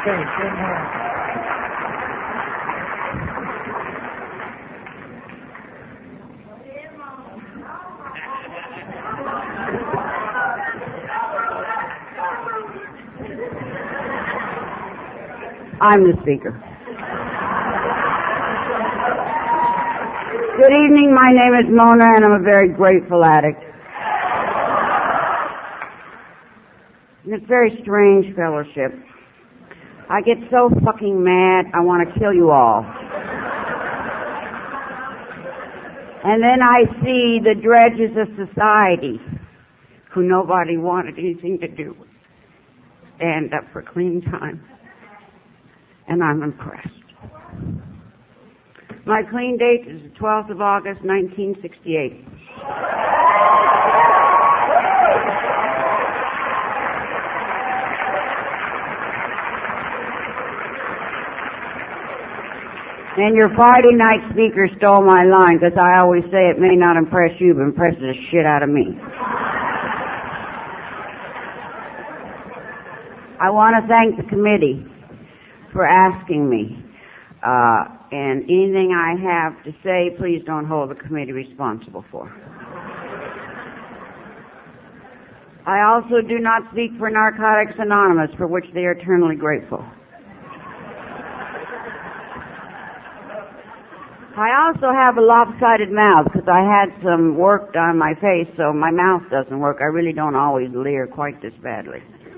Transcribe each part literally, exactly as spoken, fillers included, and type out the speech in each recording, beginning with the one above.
Okay, good morning. I'm the speaker. Good evening, my name is Mona and I'm a very grateful addict. And it's a very strange fellowship. I get so fucking mad, I want to kill you all. And then I see the dredges of society who nobody wanted anything to do with stand up for clean time. And I'm impressed. My clean date is the twelfth of August, nineteen sixty-eight. And your Friday night speaker stole my line, because I always say it may not impress you, but impresses the shit out of me. I want to thank the committee for asking me. Uh, and anything I have to say, please don't hold the committee responsible for. I also do not speak for Narcotics Anonymous, for which they are eternally grateful. I also have a lopsided mouth because I had some work done on my face, so my mouth doesn't work. I really don't always leer quite this badly.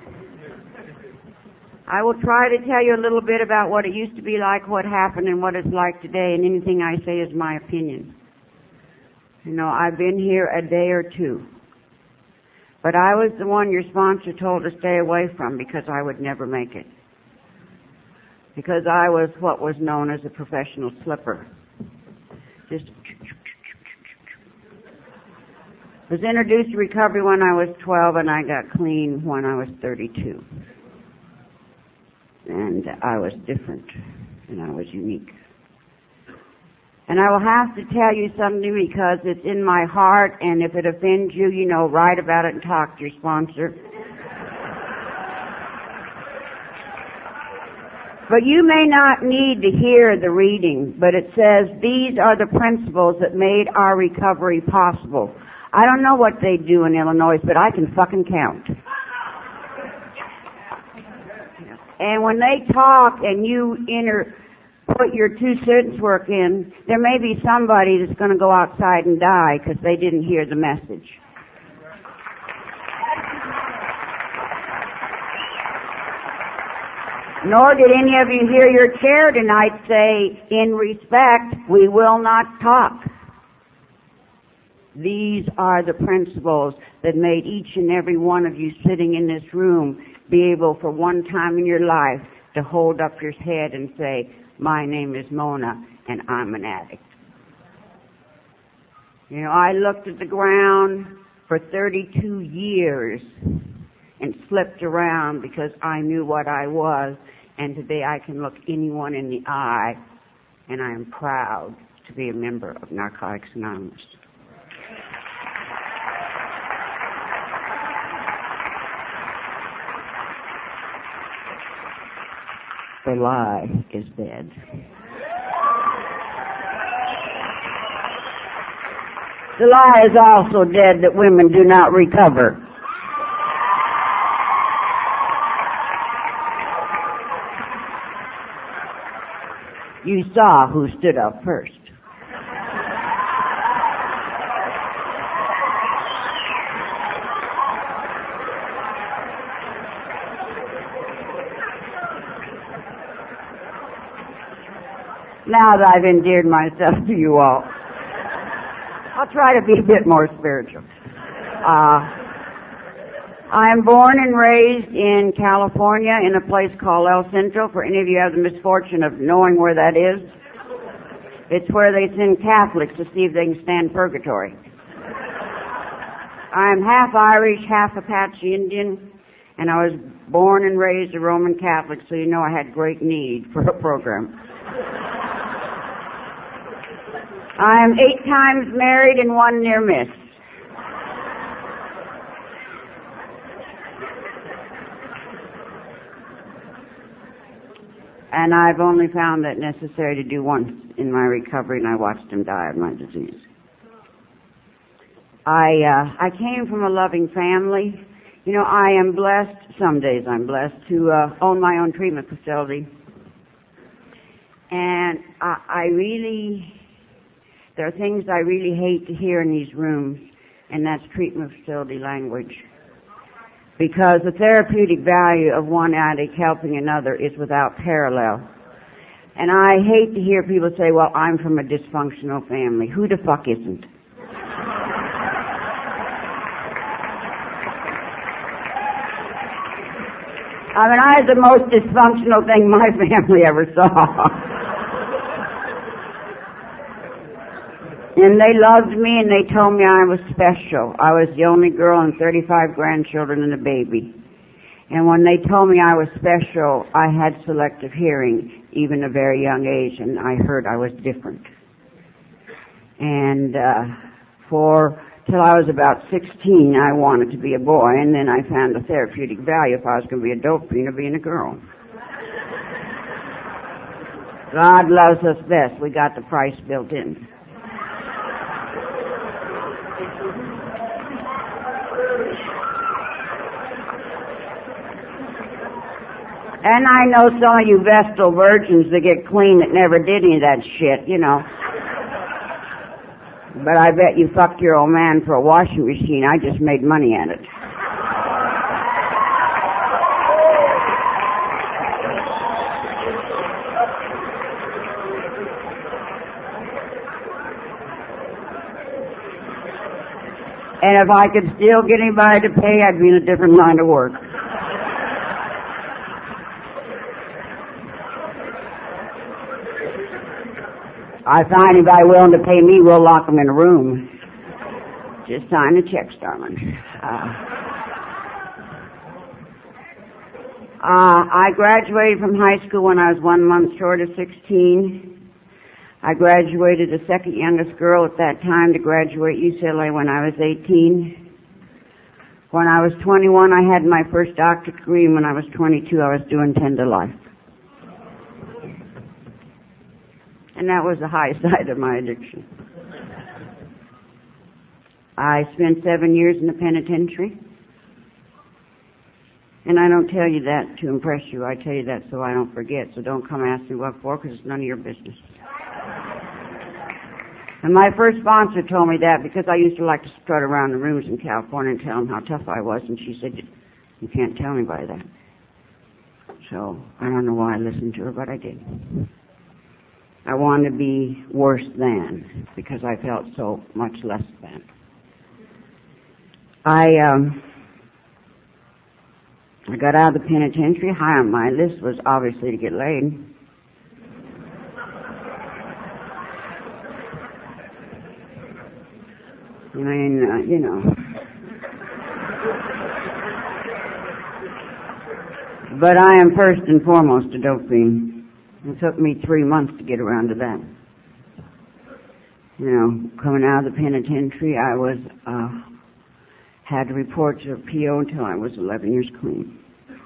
I will try to tell you a little bit about what it used to be like, what happened, and what it's like today, and anything I say is my opinion. You know, I've been here a day or two, but I was the one your sponsor told to stay away from because I would never make it. Because I was what was known as a professional slipper. Just was introduced to recovery when I was twelve, and I got clean when I was thirty-two. And I was different, and I was unique. And I will have to tell you something because it's in my heart, and if it offends you, you know, write about it and talk to your sponsor. But you may not need to hear the reading, but it says, these are the principles that made our recovery possible. I don't know what they do in Illinois, but I can fucking count. And when they talk and you enter, put your two cents work in, there may be somebody that's going to go outside and die because they didn't hear the message. Nor did any of you hear your chair tonight say, in respect, we will not talk. These are the principles that made each and every one of you sitting in this room be able for one time in your life to hold up your head and say, my name is Mona and I'm an addict. You know, I looked at the ground for thirty-two years and slipped around because I knew what I was, and today I can look anyone in the eye, and I am proud to be a member of Narcotics Anonymous. The lie is dead. The lie is also dead that women do not recover. You saw who stood up first. Now that I've endeared myself to you all, I'll try to be a bit more spiritual. Uh, I am born and raised in California in a place called El Centro. For any of you who have the misfortune of knowing where that is, it's where they send Catholics to see if they can stand purgatory. I am half Irish, half Apache Indian, and I was born and raised a Roman Catholic, so you know I had great need for a program. I am eight times married and one near miss. And I've only found that necessary to do once in my recovery, and I watched him die of my disease. I uh, I came from a loving family. You know, I am blessed, some days I'm blessed, to uh, own my own treatment facility. And I, I really, there are things I really hate to hear in these rooms, and that's treatment facility language. Because the therapeutic value of one addict helping another is without parallel. And I hate to hear people say, well, I'm from a dysfunctional family. Who the fuck isn't? I mean, I was the most dysfunctional thing my family ever saw. And they loved me, and they told me I was special. I was the only girl and thirty-five grandchildren and a baby. And when they told me I was special, I had selective hearing, even at a very young age, and I heard I was different. And uh, for till I was about sixteen, I wanted to be a boy, and then I found the therapeutic value if I was going to be a dope fiend of being a girl. God loves us best. We got the price built in. And I know some of you Vestal virgins that get clean that never did any of that shit, you know. But I bet you fucked your old man for a washing machine. I just made money at it. And if I could still get anybody to pay, I'd be in a different line of work. I find anybody willing to pay me, we'll lock them in a room. Just sign the checks, darling. Uh, uh, I graduated from high school when I was one month short of sixteen. I graduated the second youngest girl at that time to graduate U C L A when I was eighteen. When I was twenty-one, I had my first doctorate degree, and when I was twenty-two, I was doing ten to life. And that was the high side of my addiction. I spent seven years in the penitentiary. And I don't tell you that to impress you. I tell you that so I don't forget. So don't come ask me what for, because it's none of your business. And my first sponsor told me that because I used to like to strut around the rooms in California and tell them how tough I was. And she said, you can't tell anybody that. So I don't know why I listened to her, but I did. I wanted to be worse than, because I felt so much less than. I um, I got out of the penitentiary. High on my list was obviously to get laid. I mean, uh, you know. But I am first and foremost a dope fiend. It took me three months to get around to that. You know, coming out of the penitentiary, I was, uh, had to report to a P O until I was eleven years clean.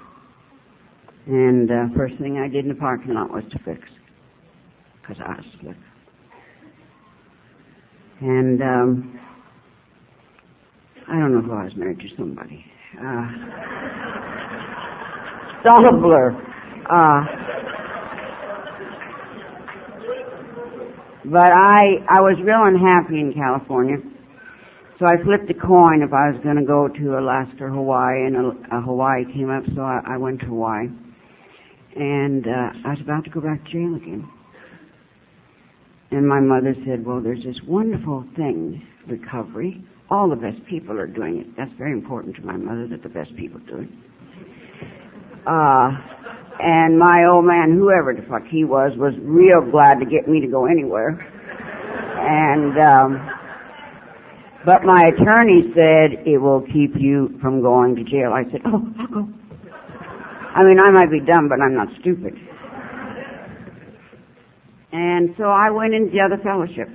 And uh, first thing I did in the parking lot was to fix, because I was slick. And um, I don't know if I was married to somebody. Uh, it's all a blur. Uh, But I, I was real unhappy in California, so I flipped a coin if I was going to go to Alaska or Hawaii, and a, a Hawaii came up, so I, I went to Hawaii. And uh, I was about to go back to jail again. And my mother said, well, there's this wonderful thing, recovery. All the best people are doing it. That's very important to my mother, that the best people do it. Uh... And my old man, whoever the fuck he was, was real glad to get me to go anywhere. And, um, but my attorney said, it will keep you from going to jail. I said, oh, I'll go. I mean, I might be dumb, but I'm not stupid. And so I went into the other fellowship.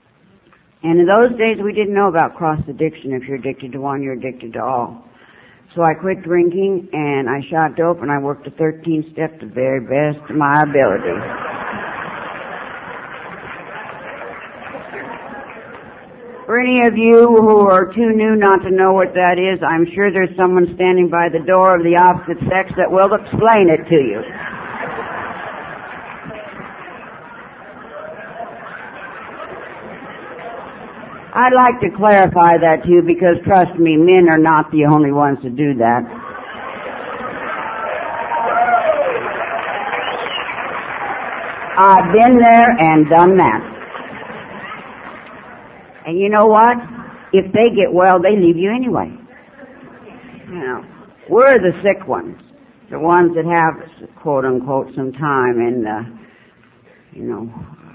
And in those days, we didn't know about cross addiction. If you're addicted to one, you're addicted to all. So I quit drinking, and I shot dope, and I worked the thirteenth step to the very best of my ability. For any of you who are too new not to know what that is, I'm sure there's someone standing by the door of the opposite sex that will explain it to you. I'd like to clarify that to you because, trust me, men are not the only ones to do that. I've been there and done that. And you know what? If they get well, they leave you anyway. You know, we're the sick ones, the ones that have, quote unquote, some time and, uh, you know,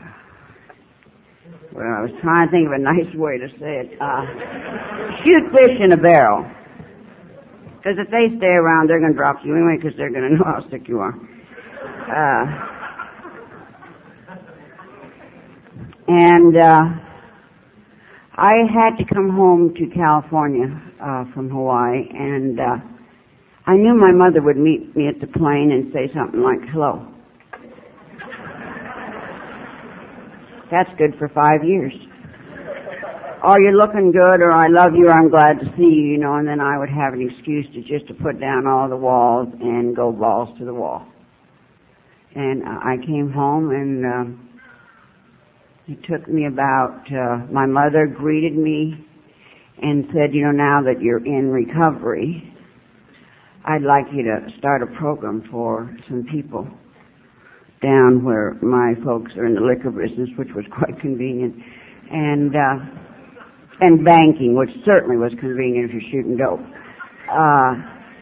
well, I was trying to think of a nice way to say it. Uh, shoot fish in a barrel. Because if they stay around, they're going to drop you anyway because they're going to know how sick you are. Uh, and uh, I had to come home to California uh, from Hawaii, and uh, I knew my mother would meet me at the plane and say something like, hello. That's good for five years. Or you're looking good, or I love you, or I'm glad to see you, you know, and then I would have an excuse to just to put down all the walls and go balls to the wall. And uh, I came home, and um, it took me about, uh, my mother greeted me and said, you know, now that you're in recovery, I'd like you to start a program for some people down where my folks are in the liquor business, which was quite convenient, and uh, and banking, which certainly was convenient if you're shooting dope. Uh,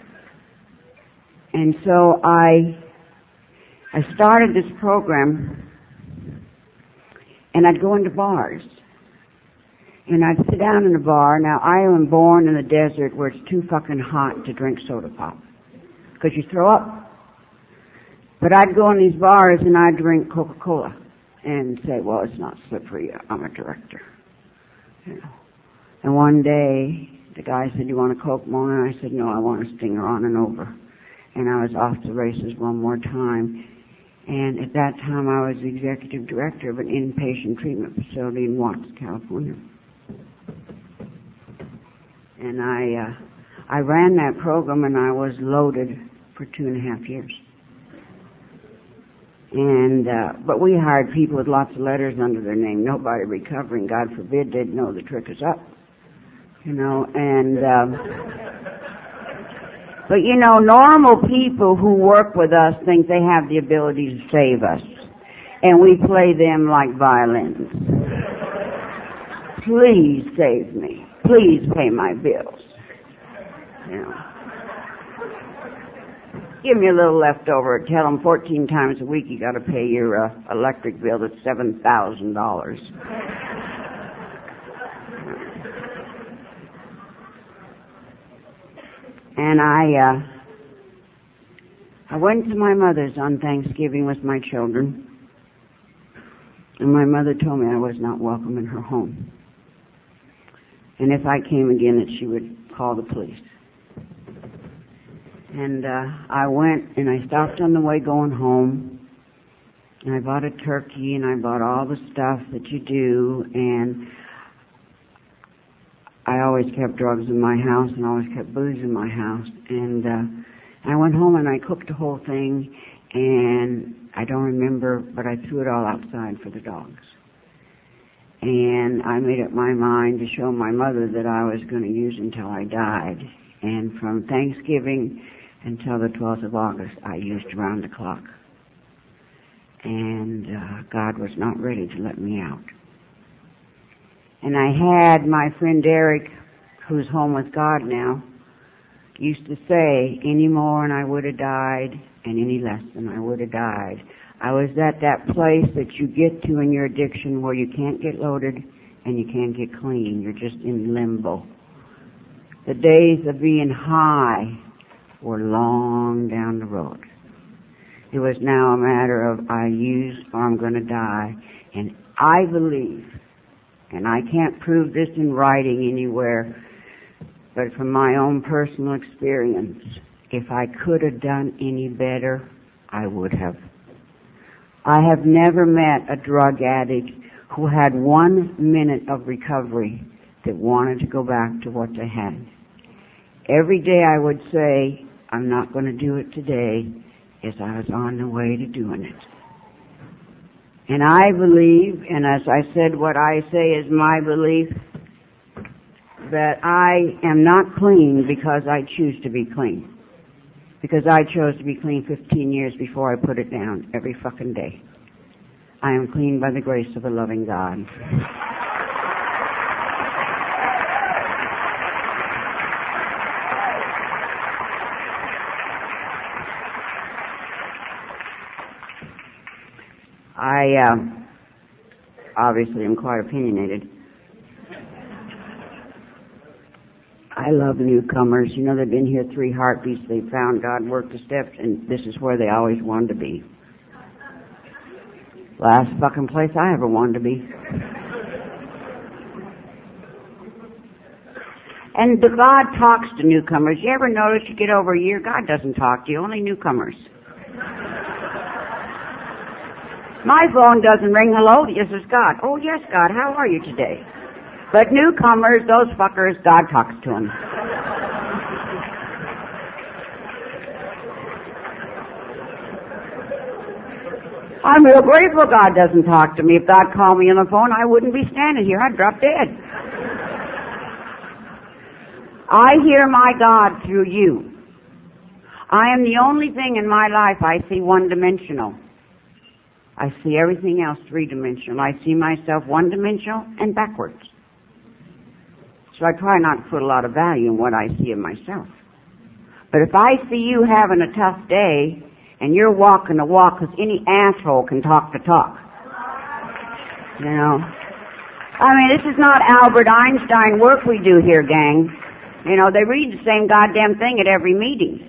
and so I I started this program, and I'd go into bars, and I'd sit down in a bar. Now, I am born in the desert where it's too fucking hot to drink soda pop, because you throw up. But I'd go in these bars and I'd drink Coca-Cola and say, well, it's not slippery. I'm a director. You know. And one day, the guy said, you want a Coke, Mona? And I said, no, I want a Stinger on and over. And I was off the races one more time. And at that time, I was the executive director of an inpatient treatment facility in Watts, California. And I, uh, I ran that program, and I was loaded for two and a half years. And, uh, but we hired people with lots of letters under their name. Nobody recovering, God forbid, didn't know the trick is up. You know, and, um, but you know, normal people who work with us think they have the ability to save us. And we play them like violins. Please save me. Please pay my bills. You know. Give me a little leftover. Tell them fourteen times a week you got to pay your uh, electric bill that's seven thousand dollars. And I, uh, I went to my mother's on Thanksgiving with my children, and my mother told me I was not welcome in her home. And if I came again, that she would call the police. And uh, I went, and I stopped on the way going home, and I bought a turkey, and I bought all the stuff that you do, and I always kept drugs in my house and always kept booze in my house. And uh, I went home, and I cooked the whole thing, and I don't remember, but I threw it all outside for the dogs. And I made up my mind to show my mother that I was going to use until I died. And from Thanksgiving until the twelfth of August, I used around the clock. And uh, God was not ready to let me out. And I had my friend Eric, who's home with God now, used to say, any more and I would have died, and any less than I would have died. I was at that place that you get to in your addiction where you can't get loaded and you can't get clean. You're just in limbo. The days of being high were long down the road. It was now a matter of I use or I'm going to die. And I believe, and I can't prove this in writing anywhere, But from my own personal experience, if I could have done any better, I would have. I have never met a drug addict who had one minute of recovery that wanted to go back to what they had. Every day I would say, I'm not going to do it today, as I was on the way to doing it. And I believe, and as I said, what I say is my belief, that I am not clean because I choose to be clean. Because I chose to be clean fifteen years before I put it down every fucking day. I am clean by the grace of a loving God. I uh, obviously am quite opinionated. I love newcomers. You know, they've been here three heartbeats. They found God, worked the steps, and this is where they always wanted to be. Last fucking place I ever wanted to be. And the God talks to newcomers. You ever notice you get over a year, God doesn't talk to you, only newcomers. My phone doesn't ring, hello, this is God. Oh, yes, God, how are you today? But newcomers, those fuckers, God talks to them. I'm real grateful God doesn't talk to me. If God called me on the phone, I wouldn't be standing here. I'd drop dead. I hear my God through you. I am the only thing in my life I see one-dimensional. I see everything else three-dimensional. I see myself one-dimensional and backwards. So I try not to put a lot of value in what I see of myself. But if I see you having a tough day and you're walking the walk, because any asshole can talk the talk. You know? I mean, this is not Albert Einstein work we do here, gang. You know, they read the same goddamn thing at every meeting.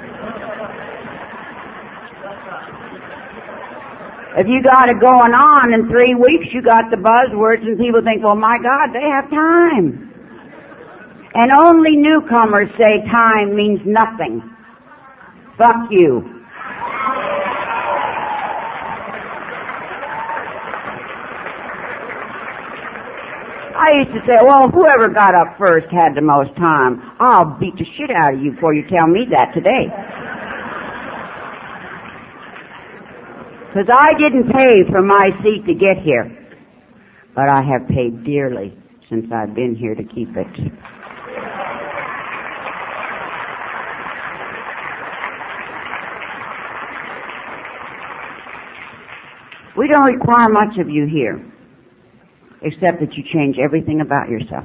If you got it going on in three weeks, you got the buzzwords and people think, well, my God, they have time. And only newcomers say time means nothing. Fuck you. I used to say, well, whoever got up first had the most time. I'll beat the shit out of you before you tell me that today. Because I didn't pay for my seat to get here. But I have paid dearly since I've been here to keep it. We don't require much of you here, except that you change everything about yourself.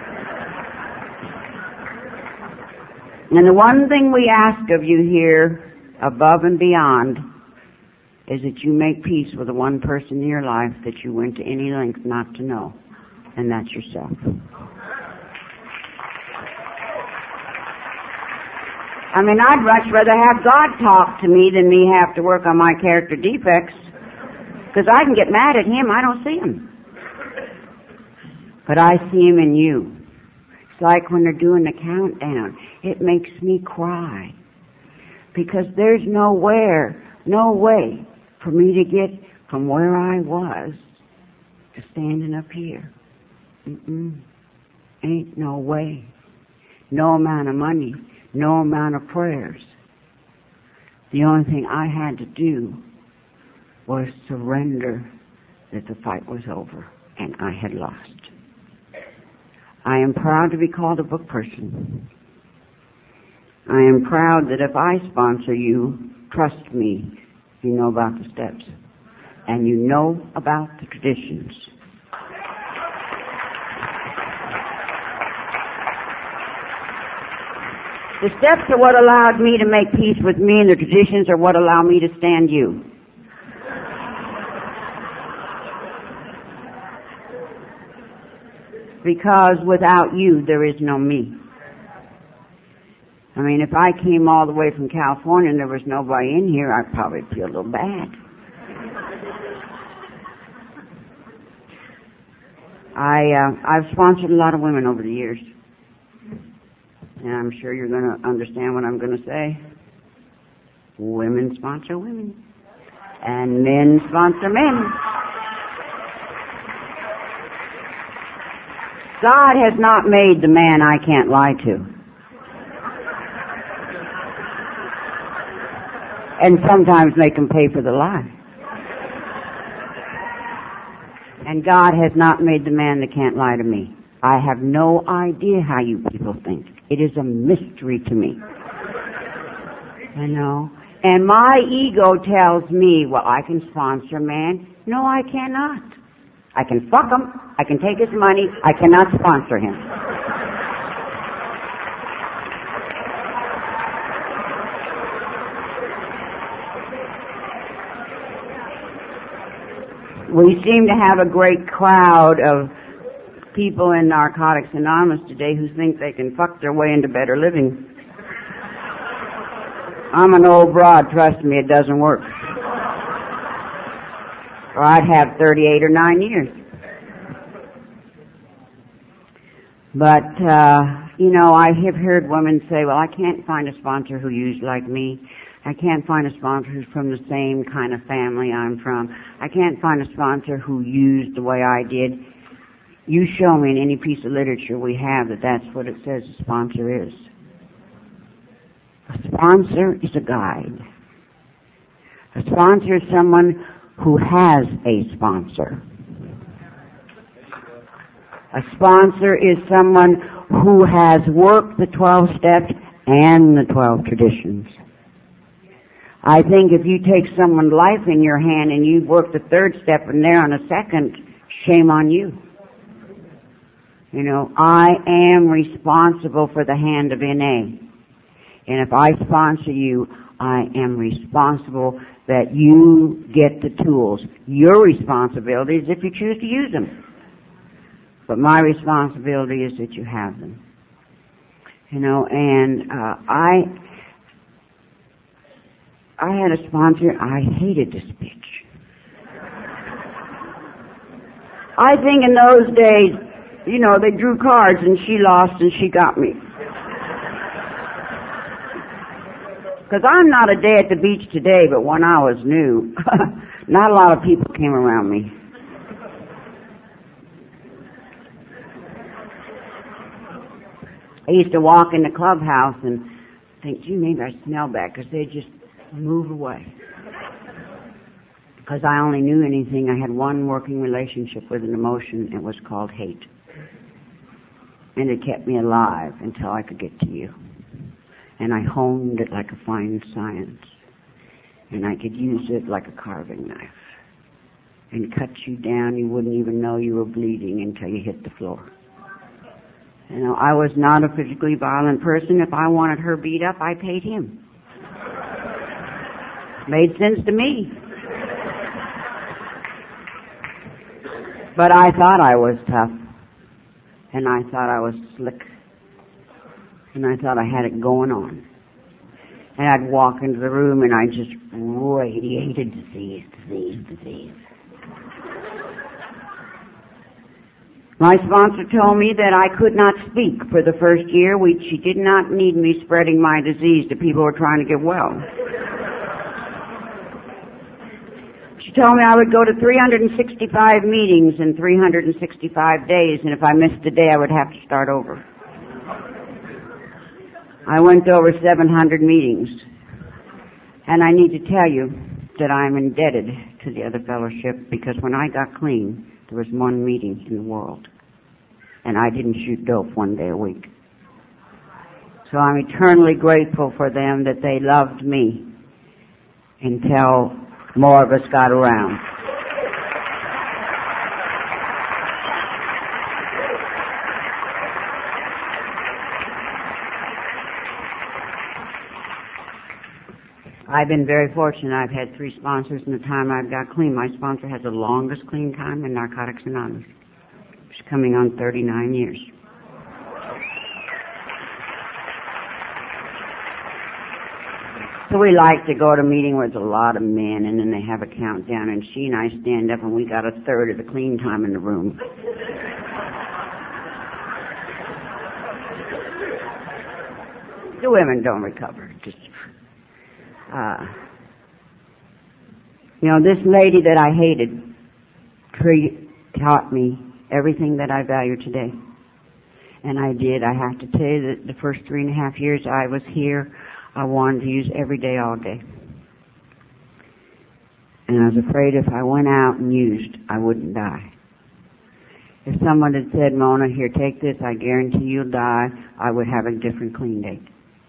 And the one thing we ask of you here, above and beyond, is that you make peace with the one person in your life that you went to any length not to know, and that's yourself. I mean, I'd much rather have God talk to me than me have to work on my character defects, because I can get mad at Him, I don't see Him. But I see Him in you. It's like when they're doing the countdown. It makes me cry, because there's nowhere, no way for me to get from where I was to standing up here. Mm-mm. Ain't no way. No amount of money, no amount of prayers. The only thing I had to do was surrender that the fight was over and I had lost. I am proud to be called a book person. I am proud that if I sponsor you, trust me, you know about the steps, and you know about the traditions. The steps are what allowed me to make peace with me, and the traditions are what allow me to stand you. Because without you, there is no me. I mean, if I came all the way from California and there was nobody in here, I'd probably feel a little bad. I, uh, I've sponsored a lot of women over the years. and I'm sure you're going to understand what I'm going to say. Women sponsor women, and men sponsor men. God has not made the man I can't lie to. And sometimes make him pay for the lie. And God has not made the man that can't lie to me. I have no idea how you people think. It is a mystery to me. I know. And my ego tells me, well, I can sponsor a man. No, I cannot. I can fuck him. I can take his money. I cannot sponsor him. We seem to have a great crowd of people in Narcotics Anonymous today who think they can fuck their way into better living. I'm an old broad, trust me, it doesn't work. Or I'd have thirty-eight or nine years. But, uh, you know, I have heard women say, well, I can't find a sponsor who used like me. I can't find a sponsor who's from the same kind of family I'm from. I can't find a sponsor who used the way I did. You show me in any piece of literature we have that that's what it says a sponsor is. A sponsor is a guide. A sponsor is someone who has a sponsor. A sponsor is someone who has worked the twelve steps and the twelve traditions. I think if you take someone's life in your hand and you work the third step and they're on a second, shame on you. You know, I am responsible for the hand of N A. And if I sponsor you, I am responsible that you get the tools. Your responsibility is if you choose to use them. But my responsibility is that you have them. You know, and uh, I I had a sponsor, I hated this bitch. I think in those days, you know, they drew cards and she lost and she got me. Because I'm not a day at the beach today, but when I was new, not a lot of people came around me. I used to walk in the clubhouse and think, gee, maybe I smell bad, because they just move away. Because I only knew anything. I had one working relationship with an emotion. It was called hate. And it kept me alive until I could get to you. And I honed it like a fine science. And I could use it like a carving knife. And cut you down. You wouldn't even know you were bleeding until you hit the floor. You know, I was not a physically violent person. If I wanted her beat up, I paid him. Made sense to me. But I thought I was tough. And I thought I was slick. And I thought I had it going on. And I'd walk into the room and I just radiated disease, disease, disease. My sponsor told me that I could not speak for the first year. We, she did not need me spreading my disease to people who were trying to get well. She told me I would go to three hundred sixty-five meetings in three hundred sixty-five days, and if I missed a day, I would have to start over. I went to over seven hundred meetings. And I need to tell you that I'm indebted to the other fellowship, because when I got clean, there was one meeting in the world. And I didn't shoot dope one day a week. So I'm eternally grateful for them that they loved me until more of us got around. I've been very fortunate. I've had three sponsors in the time I've got clean. My sponsor has the longest clean time in Narcotics Anonymous. She's coming on thirty-nine years. So we like to go to a meeting where there's a lot of men, and then they have a countdown, and she and I stand up, and we got a third of the clean time in the room. the women don't recover. Just, uh, you know, this lady that I hated tre- taught me everything that I value today. And I did. I have to tell you that the first three and a half years I was here, I wanted to use every day, all day. And I was afraid if I went out and used, I wouldn't die. If someone had said, Mona, here, take this, I guarantee you'll die, I would have a different clean date.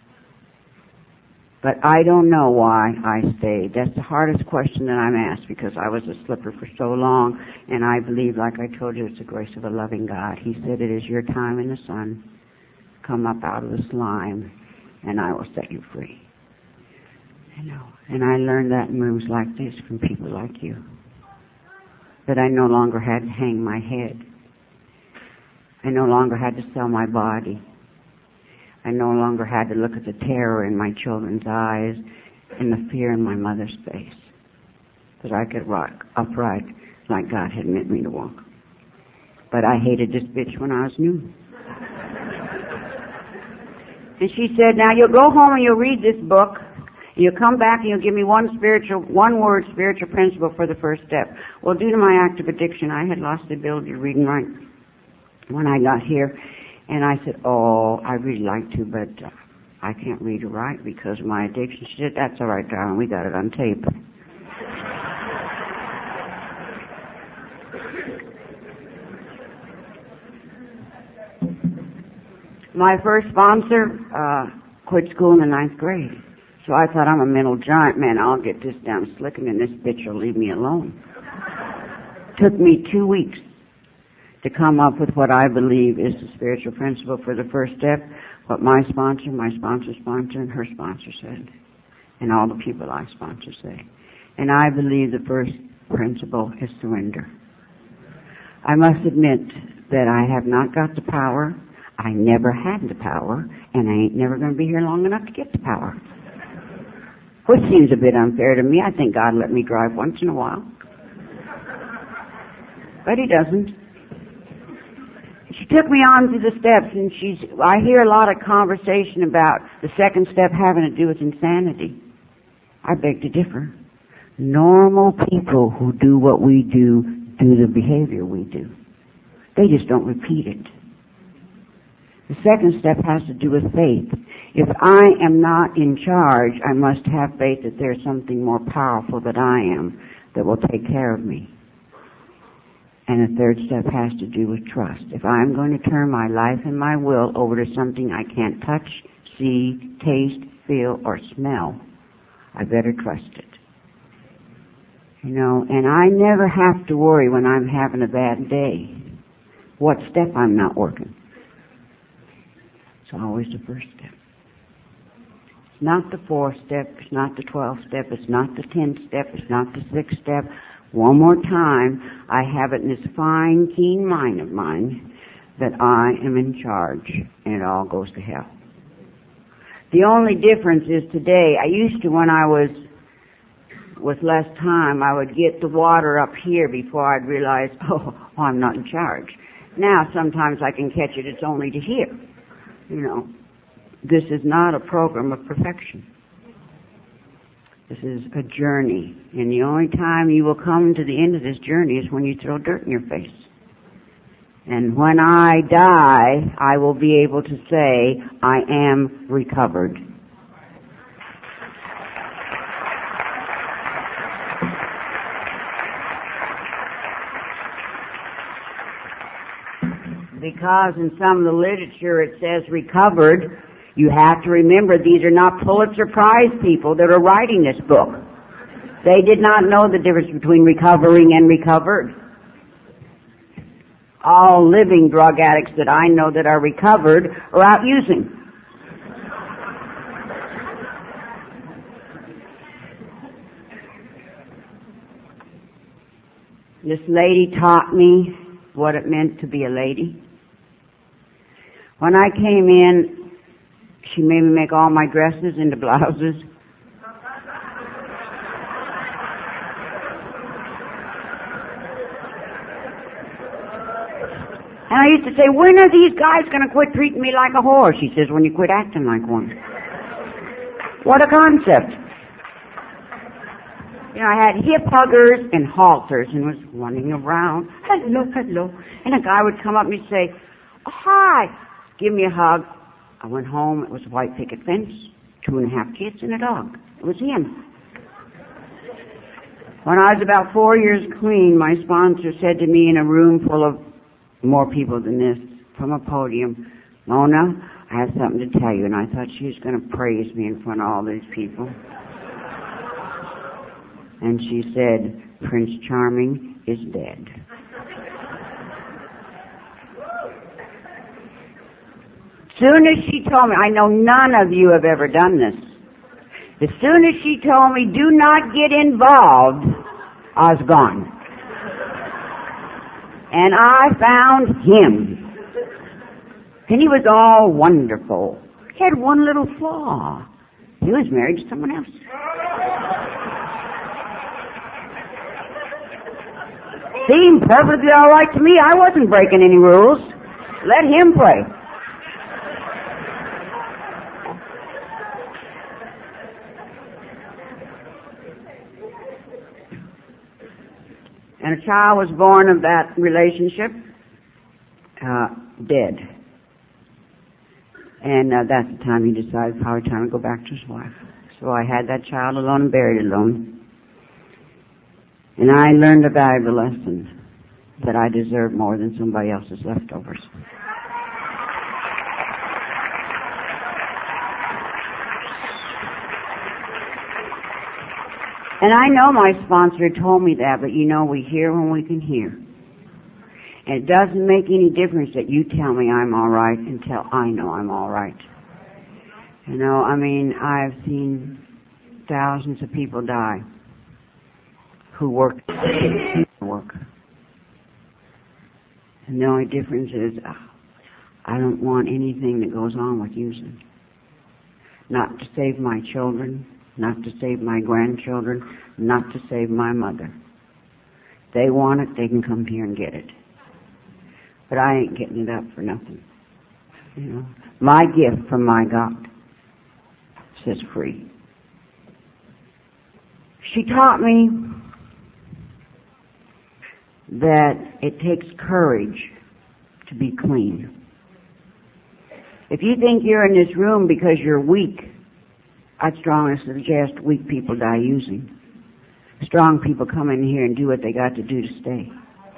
But I don't know why I stayed. That's the hardest question that I'm asked, because I was a slipper for so long, and I believe, like I told you, it's the grace of a loving God. He said, it is your time in the sun. Come up out of the slime, and I will set you free. You know, and I learned that in rooms like this from people like you. That I no longer had to hang my head. I no longer had to sell my body. I no longer had to look at the terror in my children's eyes and the fear in my mother's face. Because I could walk upright like God had meant me to walk. But I hated this bitch when I was new. And she said, now you'll go home and you'll read this book. You'll come back and you'll give me one spiritual, one word spiritual principle for the first step. Well, due to my active addiction, I had lost the ability to read and write when I got here. And I said, oh, I really like to, but uh, I can't read or write because of my addiction. She said, that's all right, darling. We got it on tape. My first sponsor uh, quit school in the ninth grade. So I thought, I'm a mental giant, man. I'll get this down slick, and then this bitch will leave me alone. Took me two weeks to come up with what I believe is the spiritual principle for the first step, what my sponsor, my sponsor's sponsor, and her sponsor said, and all the people I sponsor say. And I believe the first principle is surrender. I must admit that I have not got the power. I never had the power, and I ain't never going to be here long enough to get the power. Which seems a bit unfair to me. I think God let me drive once in a while. But He doesn't. She took me on through the steps, and she's, I hear a lot of conversation about the second step having to do with insanity. I beg to differ. Normal people who do what we do, do the behavior we do. They just don't repeat it. The second step has to do with faith. If I am not in charge, I must have faith that there's something more powerful than I am that will take care of me. And the third step has to do with trust. If I'm going to turn my life and my will over to something I can't touch, see, taste, feel, or smell, I better trust it. You know, and I never have to worry when I'm having a bad day what step I'm not working. It's always the first step. It's not the fourth step. It's not the twelfth step. It's not the tenth step. It's not the sixth step. One more time, I have it in this fine, keen mind of mine that I am in charge, and it all goes to hell. The only difference is today, I used to, when I was with less time, I would get the water up here before I'd realize, oh, oh I'm not in charge. Now, sometimes I can catch it, it's only to here. You know, this is not a program of perfection. This is a journey. And the only time you will come to the end of this journey is when you throw dirt in your face. And when I die, I will be able to say, I am recovered. Because in some of the literature it says recovered, you have to remember these are not Pulitzer Prize people that are writing this book. They did not know the difference between recovering and recovered. All living drug addicts that I know that are recovered are out using. This lady taught me what it meant to be a lady. When I came in, she made me make all my dresses into blouses. And I used to say, when are these guys going to quit treating me like a whore? She says, when you quit acting like one. What a concept. You know, I had hip huggers and halters and was running around. Hello, hello. And a guy would come up and he'd say, oh, hi, give me a hug. I went home. It was a white picket fence, two and a half kids and a dog. It was him. When I was about four years clean, my sponsor said to me in a room full of more people than this, from a podium, Mona, I have something to tell you. And I thought she was going to praise me in front of all these people. And she said, Prince Charming is dead. Soon as she told me, I know none of you have ever done this. As soon as she told me, do not get involved, I was gone. And I found him. And he was all wonderful. He had one little flaw. He was married to someone else. Seemed perfectly all right to me. I wasn't breaking any rules. Let him play. And a child was born of that relationship, uh, dead. And uh, that's the time he decided probably time to go back to his wife. So I had that child alone and buried alone. And I learned a valuable lesson that I deserve more than somebody else's leftovers. And I know my sponsor told me that, but you know, we hear when we can hear. And it doesn't make any difference that you tell me I'm all right until I know I'm all right. You know, I mean, I've seen thousands of people die who work work. And the only difference is I don't want anything that goes on with using. Not to save my children, not to save my grandchildren, not to save my mother. If they want it, they can come here and get it. But I ain't getting it up for nothing. You know, my gift from my God says free. She taught me that it takes courage to be clean. If you think you're in this room because you're weak, I'd strongly suggest weak people die using. Strong people come in here and do what they got to do to stay.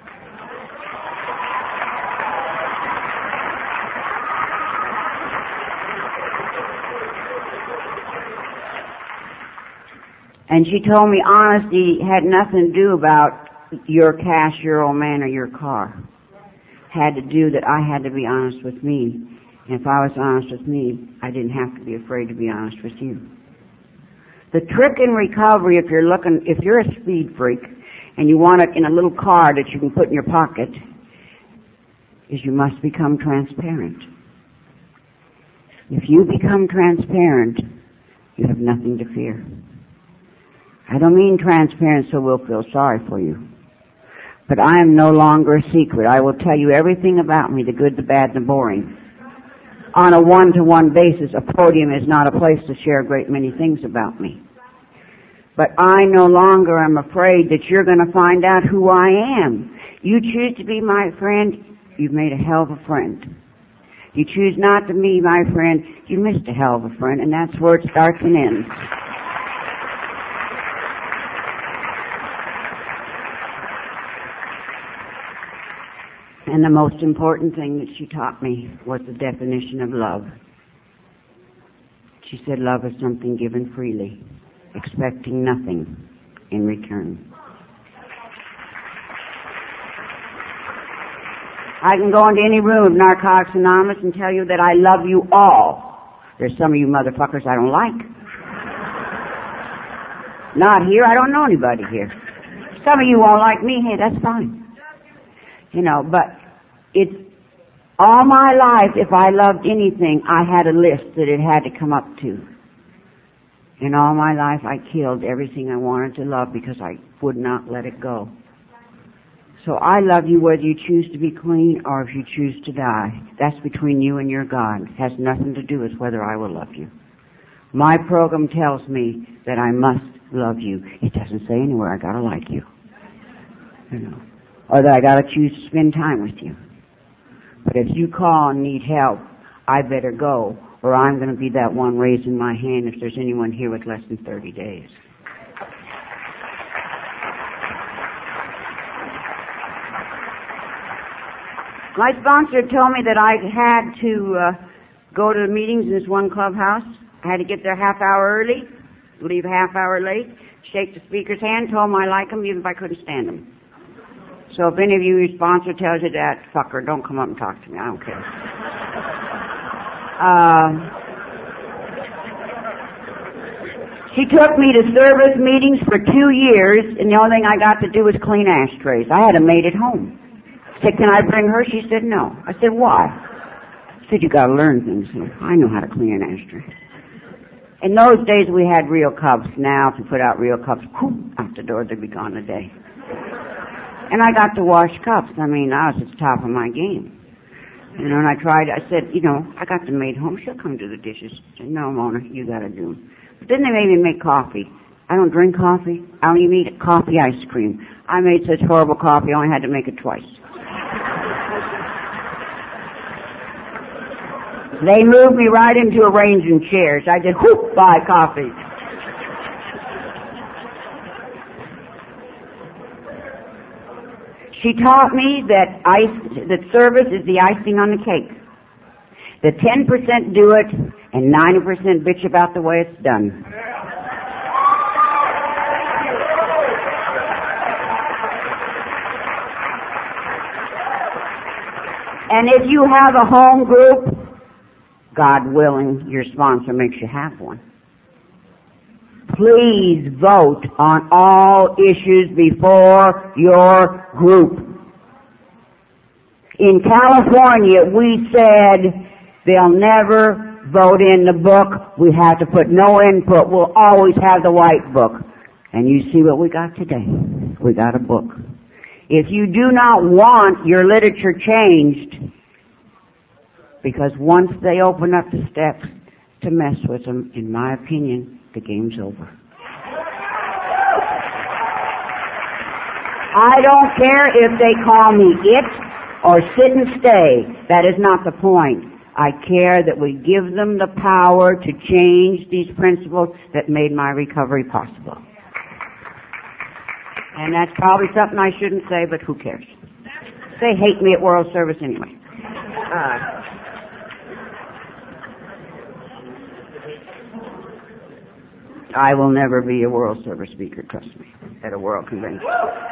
And she told me honesty had nothing to do about your cash, your old man, or your car. Had to do that I had to be honest with me. And if I was honest with me, I didn't have to be afraid to be honest with you. The trick in recovery, if you're looking, if you're a speed freak and you want it in a little car that you can put in your pocket, is you must become transparent. If you become transparent, you have nothing to fear. I don't mean transparent so we'll feel sorry for you. But I am no longer a secret. I will tell you everything about me, the good, the bad, and the boring. On a one-to-one basis, a podium is not a place to share a great many things about me. But I no longer am afraid that you're going to find out who I am. You choose to be my friend, you've made a hell of a friend. You choose not to be my friend, you missed a hell of a friend, and that's where it starts and ends. And the most important thing that she taught me was the definition of love. She said love is something given freely, expecting nothing in return. I can go into any room of Narcotics Anonymous and tell you that I love you all. There's some of you motherfuckers I don't like. Not here. I don't know anybody here. Some of you won't like me. Hey, that's fine. You know, but it's all my life, if I loved anything, I had a list that it had to come up to. And all my life, I killed everything I wanted to love because I would not let it go. So I love you whether you choose to be clean or if you choose to die. That's between you and your God. It has nothing to do with whether I will love you. My program tells me that I must love you. It doesn't say anywhere I gotta like you. You know. Or that I gotta choose to spend time with you. But if you call and need help, I better go, or I'm gonna be that one raising my hand if there's anyone here with less than thirty days. My sponsor told me that I had to uh, go to the meetings in this one clubhouse. I had to get there half hour early, leave a half hour late, shake the speaker's hand, told him I like him even if I couldn't stand him. So if any of you, your sponsor tells you that, fucker, don't come up and talk to me. I don't care. Uh, she took me to service meetings for two years, and the only thing I got to do was clean ashtrays. I had a maid at home. I said, can I bring her? She said, no. I said, why? She said, you got to learn things. I know how to clean an ashtray. In those days, we had real cups. Now, if you put out real cups, whoop, out the door, they'd be gone in a day. And I got to wash cups. I mean, I was at the top of my game. You know, and I tried, I said, you know, I got the maid home. She'll come do the dishes. I said, no, Mona, you got to do them. But then they made me make coffee. I don't drink coffee. I don't even eat coffee ice cream. I made such horrible coffee, I only had to make it twice. They moved me right into arranging chairs. I just, whoop, buy coffee. She taught me that ice, that service is the icing on the cake. The ten percent do it, and ninety percent bitch about the way it's done. And if you have a home group, God willing, your sponsor makes you have one. Please vote on all issues before your group. In California, we said they'll never vote in the book. We have to put no input. We'll always have the white book. And you see what we got today. We got a book. If you do not want your literature changed, because once they open up the steps to mess with them, in my opinion, the game's over. I don't care if they call me it or sit and stay. That is not the point. I care that we give them the power to change these principles that made my recovery possible. And that's probably something I shouldn't say, but who cares? They hate me at World Service anyway. Uh, I will never be a World Service speaker, trust me, at a World Convention.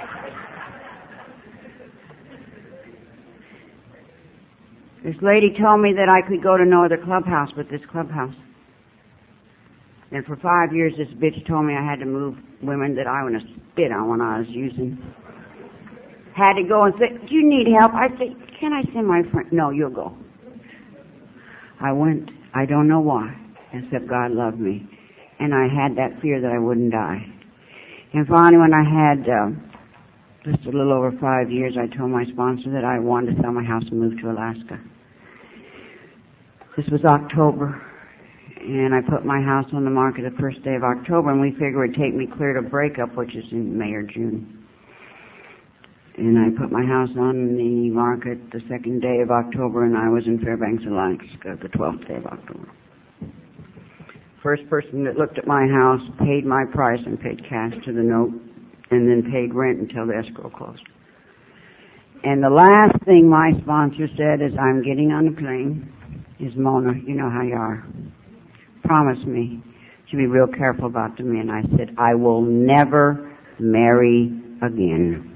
This lady told me that I could go to no other clubhouse but this clubhouse. And for five years, this bitch told me I had to move women that I want to spit on when I was using. Had to go and say, do you need help? I said, can I send my friend? No, you'll go. I went. I don't know why, except God loved me. And I had that fear that I wouldn't die. And finally, when I had uh, just a little over five years, I told my sponsor that I wanted to sell my house and move to Alaska. This was October. And I put my house on the market the first day of October, and we figured it would take me clear to breakup, which is in May or June. And I put my house on the market the second day of October, and I was in Fairbanks, Alaska, the twelfth day of October. First person that looked at my house paid my price and paid cash to the note, and then paid rent until the escrow closed. And the last thing my sponsor said as I'm getting on the plane is, Mona, you know how you are. Promise me to be real careful about the men. I said, I will never marry again.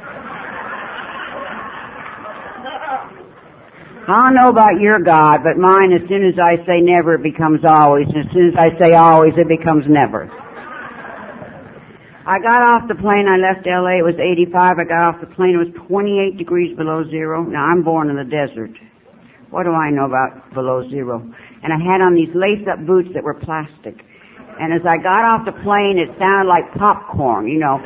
I don't know about your God, but mine, as soon as I say never, it becomes always. And as soon as I say always, it becomes never. I got off the plane. I left L A. It was eighty-five. I got off the plane. It was twenty-eight degrees below zero. Now, I'm born in the desert. What do I know about below zero? And I had on these lace-up boots that were plastic. And as I got off the plane, it sounded like popcorn, you know.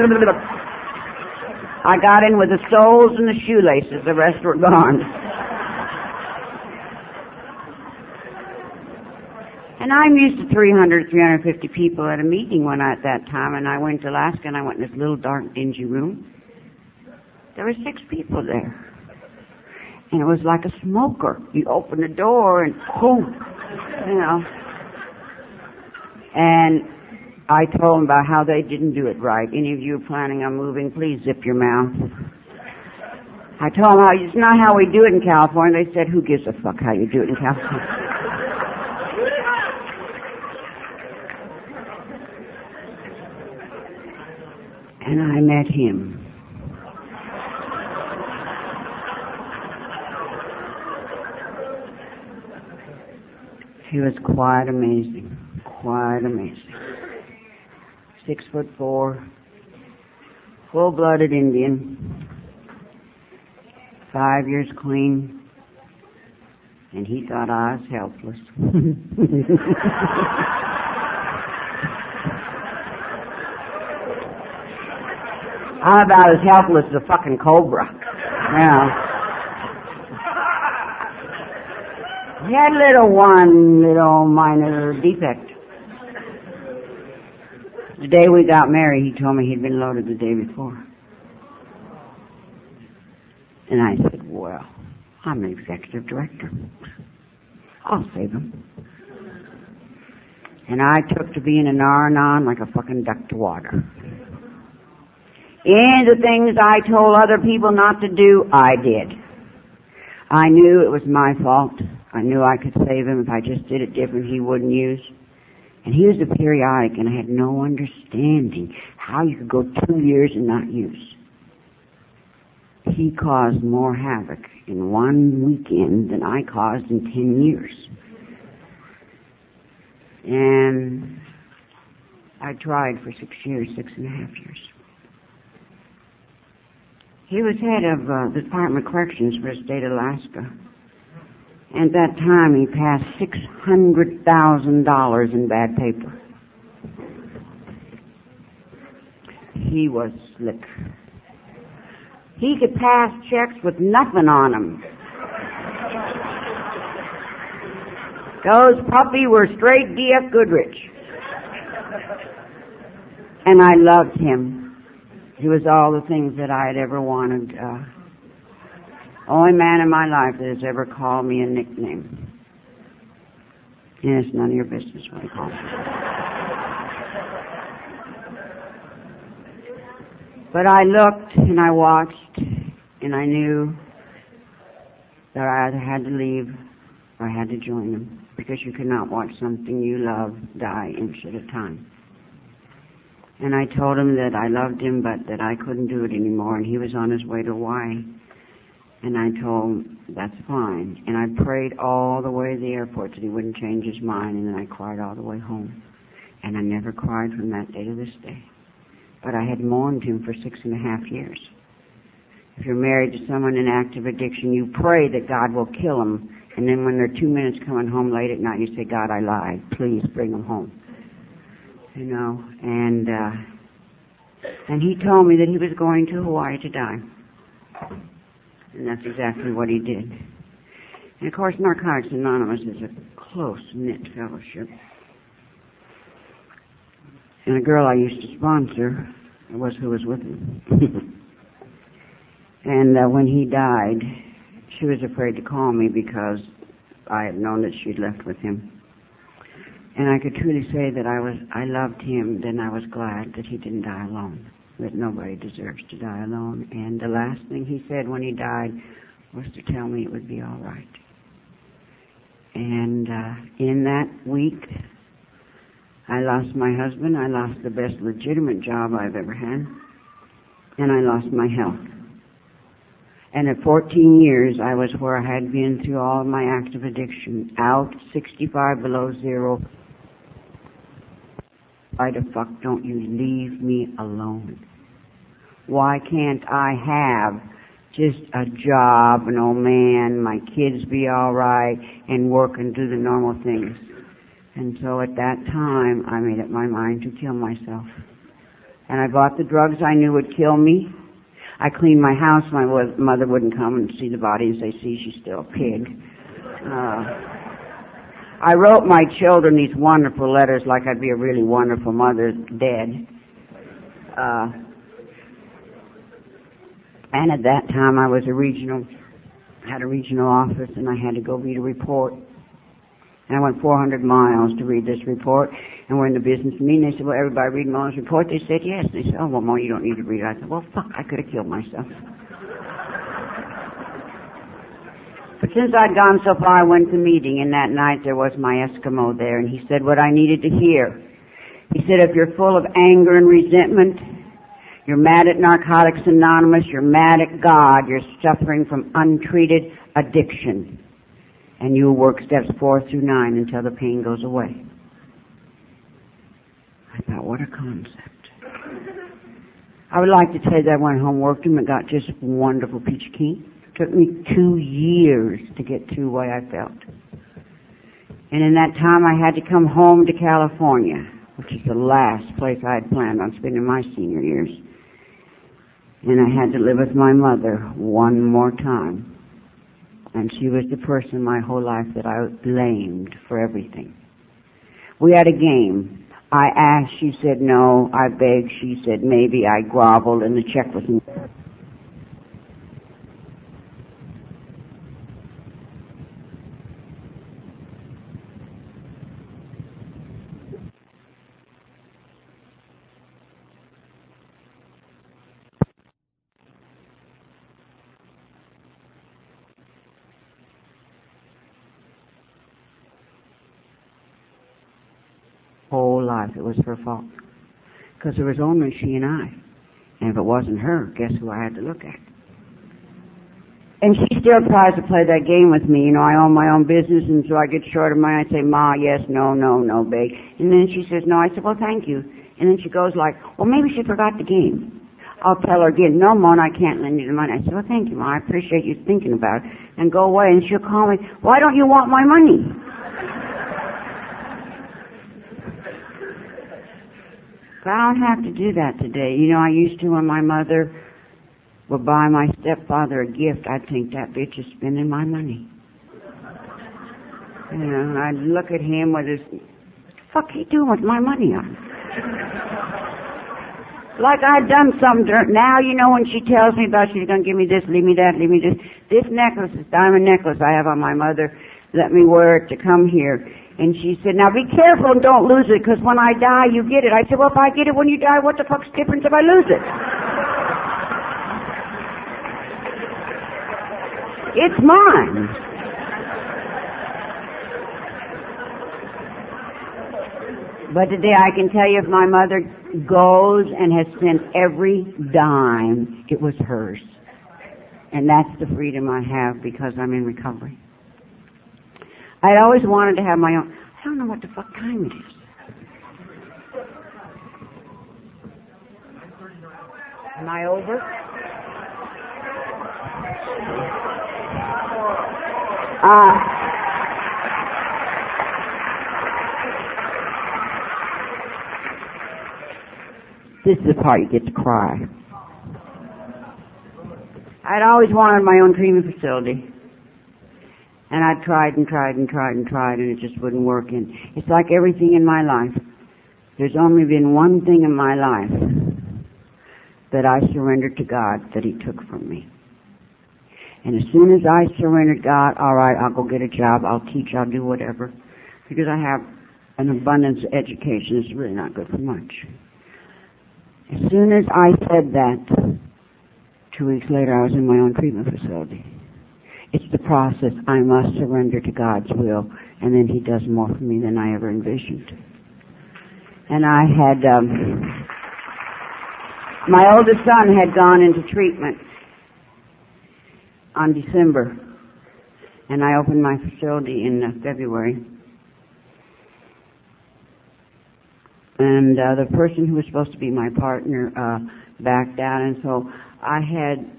I got in with the soles and the shoelaces. The rest were gone. And I'm used to three hundred, three hundred fifty people at a meeting when I, at that time, and I went to Alaska and I went in this little dark, dingy room. There were six people there. And it was like a smoker. You open the door and boom, you know. And I told them about how they didn't do it right. Any of you planning on moving, please zip your mouth. I told them how it's not how we do it in California. They said, who gives a fuck how you do it in California? And I met him. He was quite amazing, quite amazing. Six foot four, full-blooded Indian, five years clean, and he thought I was helpless. I'm about as helpless as a fucking cobra. Yeah. He had little one little minor defect. The day we got married, he told me he'd been loaded the day before. And I said, well, I'm an executive director. I'll save him. And I took to being an R and on like a fucking duck to water. And the things I told other people not to do, I did. I knew it was my fault. I knew I could save him if I just did it different he wouldn't use. And he was a periodic, and I had no understanding how you could go two years and not use. He caused more havoc in one weekend than I caused in ten years. And I tried for six years, six and a half years. He was head of uh, the Department of Corrections for the state of Alaska. And at that time, he passed six hundred thousand dollars in bad paper. He was slick. He could pass checks with nothing on them. Those puppy were straight D F Goodrich. And I loved him. He was all the things that I had ever wanted. Uh, only man in my life that has ever called me a nickname. And it's none of your business what he calls me. But I looked and I watched and I knew that I either had to leave or I had to join him, because you cannot watch something you love die inch at a time. And I told him that I loved him, but that I couldn't do it anymore, and he was on his way to Hawaii. And I told him, that's fine. And I prayed all the way to the airport that he wouldn't change his mind, and then I cried all the way home. And I never cried from that day to this day. But I had mourned him for six and a half years. If you're married to someone in active addiction, you pray that God will kill them, and then when they're two minutes coming home late at night, you say, God, I lied. Please bring them home. You know, and uh, and he told me that he was going to Hawaii to die. And that's exactly what he did. And of course, Narcotics Anonymous is a close-knit fellowship. And a girl I used to sponsor was who was with him. And uh, when he died, she was afraid to call me because I had known that she'd left with him. And I could truly say that I was, I loved him, then I was glad that he didn't die alone, that nobody deserves to die alone. And the last thing he said when he died was to tell me it would be all right. And uh, in that week, I lost my husband, I lost the best legitimate job I've ever had, and I lost my health. And at fourteen years, I was where I had been through all of my active addiction, out, sixty-five below zero. Why the fuck don't you leave me alone? Why can't I have just a job, an old man, my kids be all right, and work and do the normal things? And so at that time, I made up my mind to kill myself. And I bought the drugs I knew would kill me. I cleaned my house. My mother wouldn't come and see the body and say, see, she's still a pig. Uh, I wrote my children these wonderful letters like I'd be a really wonderful mother dead. Uh, and at that time I was a regional, had a regional office, and I had to go read a report. And I went four hundred miles to read this report. And we're in the business meeting. They said, well, everybody read Mo's report? They said, yes. They said, oh, well, Mo, you don't need to read it. I said, well, fuck, I could have killed myself. But since I'd gone so far, I went to the meeting, and that night there was my Eskimo there, and he said what I needed to hear. He said, if you're full of anger and resentment, you're mad at Narcotics Anonymous, you're mad at God, you're suffering from untreated addiction. And you'll work steps four through nine until the pain goes away. I thought, what a concept. I would like to tell you that I went home, worked him, and got just wonderful peach key. It took me two years to get to the way I felt. And in that time, I had to come home to California, which is the last place I had planned on spending my senior years. And I had to live with my mother one more time. And she was the person my whole life that I blamed for everything. We had a game. I asked, she said no. I begged, she said maybe. I groveled, and the check was in. Whole life it was her fault, because there was only she and I, and if it wasn't her, guess who I had to look at? And she still tries to play that game with me. You know, I own my own business, and so I get short of money. I say, Ma, yes, no, no, no, babe. And then she says, no. I said, well, thank you. And then she goes like, well, maybe she forgot the game. I'll tell her again, no, Mona, I can't lend you the money. I said, well, thank you, Ma. I appreciate you thinking about it. And go away, and she'll call me, why don't you want my money? But I don't have to do that today. You know, I used to when my mother would buy my stepfather a gift, I'd think that bitch is spending my money. You know, and I'd look at him with his, what the fuck he doing with my money on? Like I'd done something to her. Now, you know, when she tells me about she's going to give me this, leave me that, leave me this. This necklace, this diamond necklace I have on my mother, let me wear it to come here. And she said, now be careful and don't lose it, because when I die, you get it. I said, well, if I get it when you die, what the fuck's the difference if I lose it? It's mine. But today I can tell you, if my mother goes and has spent every dime, it was hers. And that's the freedom I have because I'm in recovery. I'd always wanted to have my own. I don't know what the fuck time it is. Am I over? Uh, this is the part you get to cry. I'd always wanted my own treatment facility. And I tried and tried and tried and tried, and it just wouldn't work. And it's like everything in my life. There's only been one thing in my life that I surrendered to God that He took from me. And as soon as I surrendered God, all right, I'll go get a job, I'll teach, I'll do whatever. Because I have an abundance of education. It's really not good for much. As soon as I said that, two weeks later I was in my own treatment facility. It's the process. I must surrender to God's will, and then He does more for me than I ever envisioned. And I had, um, my oldest son had gone into treatment on December, and I opened my facility in uh, February. And uh, the person who was supposed to be my partner uh, backed out, and so I had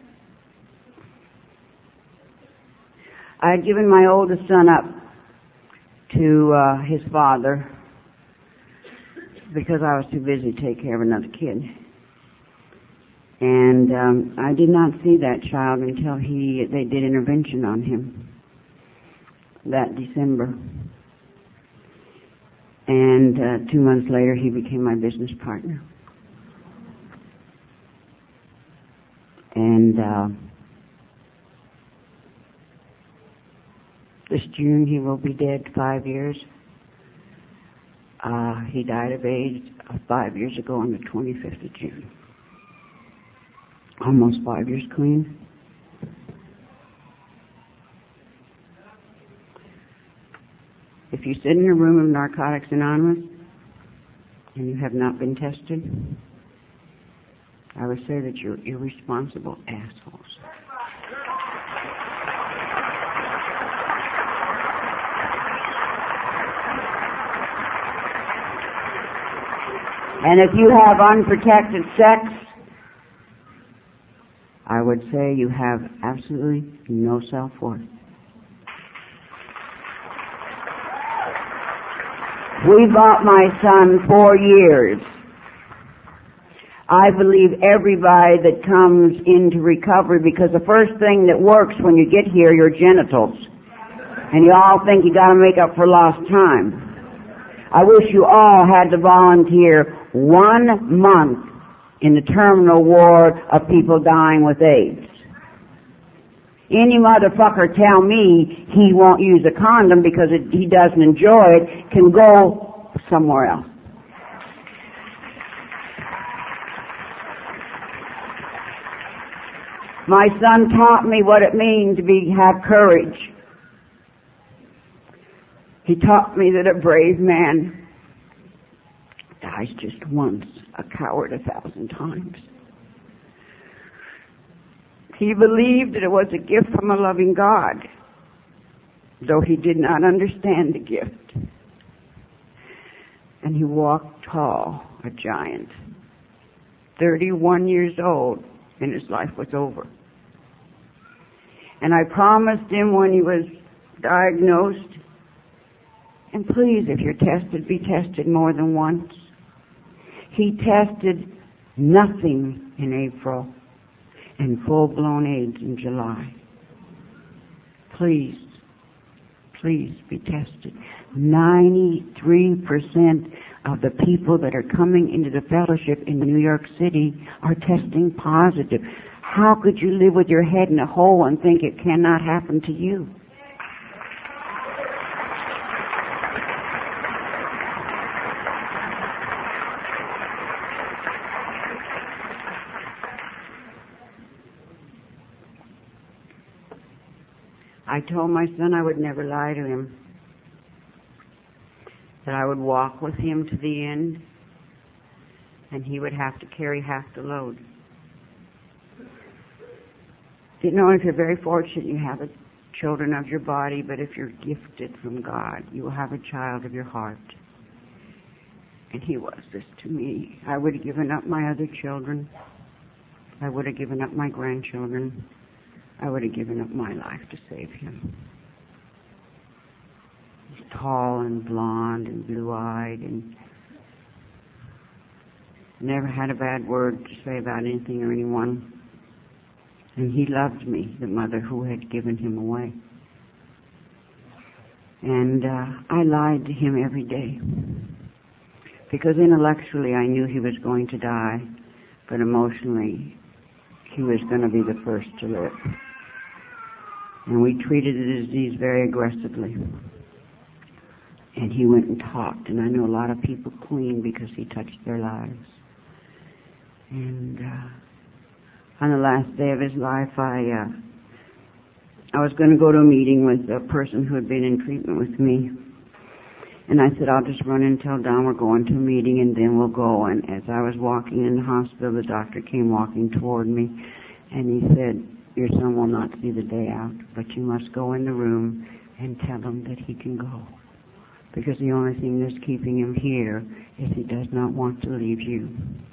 I had given my oldest son up to uh, his father because I was too busy to take care of another kid. And um, I did not see that child until he they did intervention on him that December. And uh, two months later, he became my business partner. And uh, this June, he will be dead five years. Uh, he died of AIDS uh, five years ago on the twenty-fifth of June. Almost five years clean. If you sit in a room of Narcotics Anonymous and you have not been tested, I would say that you're irresponsible assholes. And if you have unprotected sex, I would say you have absolutely no self-worth. We bought my son four years. I believe everybody that comes into recovery, because the first thing that works when you get here, your genitals. And you all think you got to make up for lost time. I wish you all had to volunteer one month in the terminal ward of people dying with AIDS. Any motherfucker tell me he won't use a condom because it, he doesn't enjoy it can go somewhere else. My son taught me what it means to be have courage. He taught me that a brave man dies just once, a coward a thousand times. He believed that it was a gift from a loving God, though he did not understand the gift. And he walked tall, a giant, thirty-one years old, and his life was over. And I promised him when he was diagnosed, and please, if you're tested, be tested more than once. He tested nothing in April and full-blown AIDS in July. Please, please be tested. ninety-three percent of the people that are coming into the fellowship in New York City are testing positive. How could you live with your head in a hole and think it cannot happen to you? I told my son I would never lie to him, that I would walk with him to the end, and he would have to carry half the load. You know, if you're very fortunate, you have a children of your body, but if you're gifted from God, you will have a child of your heart. And he was this to me. I would have given up my other children. I would have given up my grandchildren. I would have given up my life to save him. He's tall and blonde and blue-eyed and never had a bad word to say about anything or anyone. And he loved me, the mother who had given him away. And uh, I lied to him every day. Because intellectually I knew he was going to die, but emotionally he was going to be the first to live. And we treated the disease very aggressively. And he went and talked, and I know a lot of people clean because he touched their lives. And uh, on the last day of his life, I uh, I was going to go to a meeting with a person who had been in treatment with me. And I said, I'll just run and tell Don we're going to a meeting, and then we'll go. And as I was walking in the hospital, the doctor came walking toward me, and he said, your son will not see the day out, but you must go in the room and tell him that he can go. Because the only thing that's keeping him here is he does not want to leave you.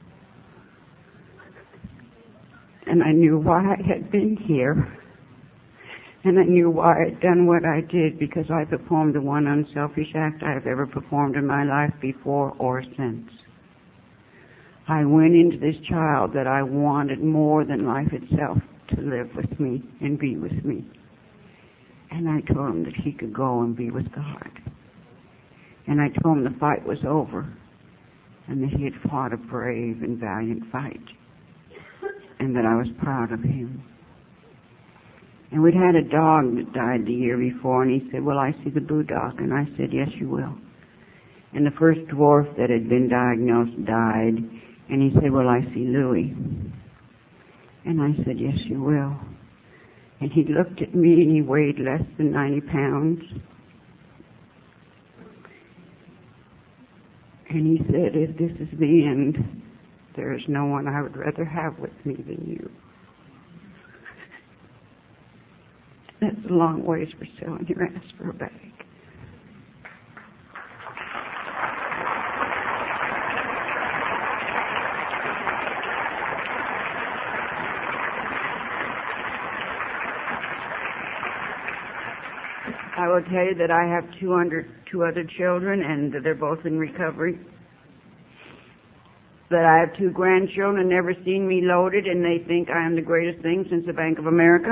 And I knew why I had been here. And I knew why I'd done what I did, because I performed the one unselfish act I have ever performed in my life before or since. I went into this child that I wanted more than life itself to live with me and be with me. And I told him that he could go and be with God. And I told him the fight was over and that he had fought a brave and valiant fight and that I was proud of him. And we'd had a dog that died the year before, and he said, "Will I see the blue dog?" And I said, "Yes, you will." And the first dwarf that had been diagnosed died, and he said, "Will I see Louie?" And I said, "Yes, you will." And he looked at me, and he weighed less than ninety pounds. And he said, "If this is the end, there is no one I would rather have with me than you." That's a long ways for selling your ass for a bag. I will tell you that I have two, under, two other children, and they're both in recovery. That I have two grandchildren, never seen me loaded, and they think I am the greatest thing since the Bank of America.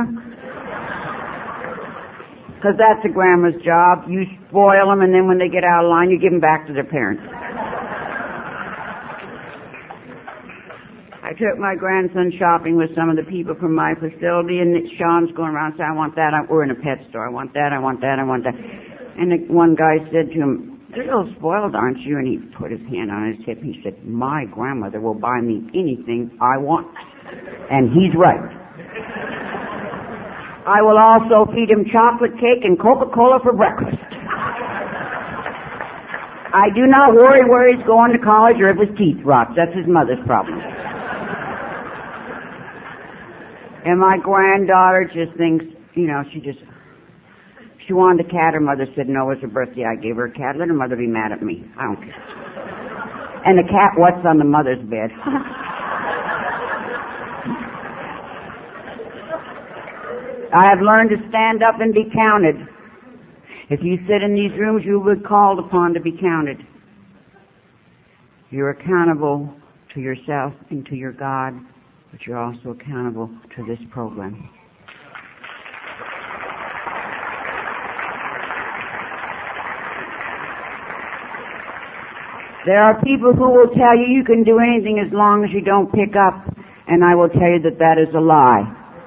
Because that's a grandma's job. You spoil them, and then when they get out of line, you give them back to their parents. I took my grandson shopping with some of the people from my facility, and Sean's going around saying, "I want that." We're in a pet store. "I want that, I want that, I want that." And the one guy said to him, "You're a little spoiled, aren't you?" And he put his hand on his hip, and he said, "My grandmother will buy me anything I want." And he's right. I will also feed him chocolate cake and Coca-Cola for breakfast. I do not worry where he's going to college or if his teeth rot. That's his mother's problem. And my granddaughter just thinks, you know, she just, she wanted a cat. Her mother said, "No, it was her birthday. I gave her a cat. Let her mother be mad at me. I don't care." And the cat, what's on the mother's bed? I have learned to stand up and be counted. If you sit in these rooms, you will be called upon to be counted. You're accountable to yourself and to your God, but you're also accountable to this program. There are people who will tell you you can do anything as long as you don't pick up, and I will tell you that that is a lie.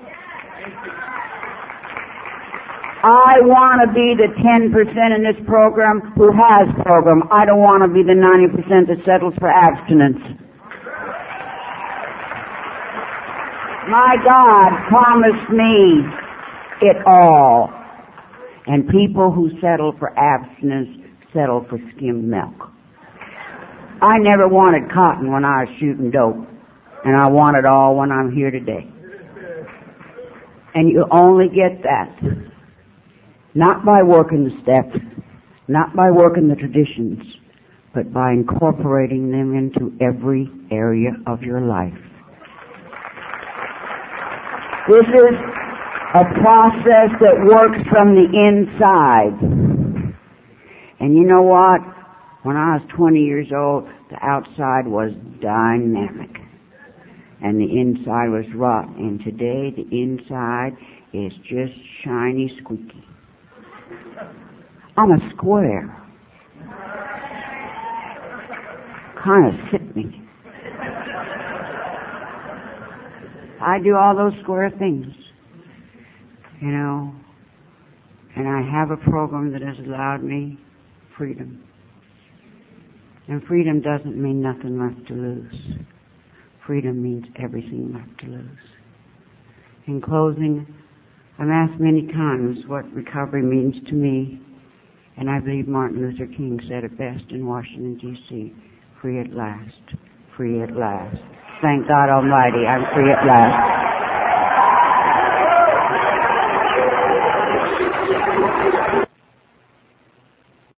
I want to be the ten percent in this program who has program. I don't want to be the ninety percent that settles for abstinence. My God promised me it all. And people who settle for abstinence settle for skimmed milk. I never wanted cotton when I was shooting dope, and I want it all when I'm here today. And you only get that not by working the steps, not by working the traditions, but by incorporating them into every area of your life. This is a process that works from the inside. And you know what? When I was twenty years old, the outside was dynamic, and the inside was rough. And today, the inside is just shiny, squeaky. I'm a square. Kind of sickening. I do all those square things, you know, and I have a program that has allowed me freedom. And freedom doesn't mean nothing left to lose. Freedom means everything left to lose. In closing, I'm asked many times what recovery means to me, and I believe Martin Luther King said it best in Washington, D C, "Free at last, free at last." Thank God Almighty, I'm free at last.